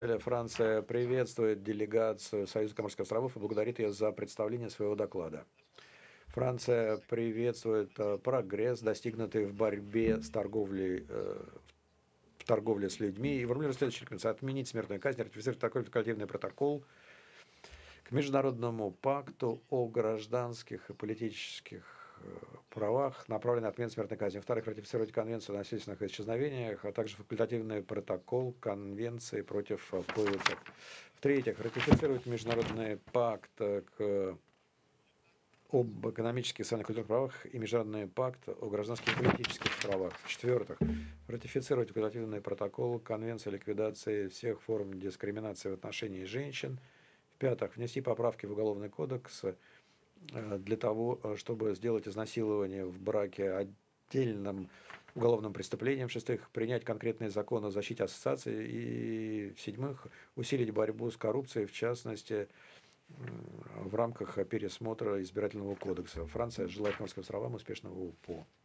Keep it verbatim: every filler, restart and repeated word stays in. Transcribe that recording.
Франция приветствует делегацию Союза Коморских островов и благодарит ее за представление своего доклада. Франция приветствует э, прогресс, достигнутый в борьбе с торговлей, э, в торговле с людьми, и формулирует следующую рекомендацию: отменить смертную казнь, ратифицировать такой факультативный протокол к Международному пакту о гражданских и политических э, правах, направленный на отмену смертной казни. Во-вторых, ратифицировать Конвенцию о насильственных исчезновениях, а также факультативный протокол Конвенции против э, пыток. В-третьих, ратифицировать Международный пакт э, к об экономических и социально-культурных правах и Международный пакт о гражданских и политических правах. В-четвертых, ратифицировать факультативный протокол Конвенции о ликвидации всех форм дискриминации в отношении женщин. В-пятых, внести поправки в Уголовный кодекс э, для того, э, чтобы сделать изнасилование в браке отдельным уголовным преступлением. В-шестых, принять конкретные законы о защите ассоциации. И в-седьмых, усилить борьбу с коррупцией, в частности, в рамках пересмотра избирательного кодекса. Франция желает Коморским островам успешного УПО.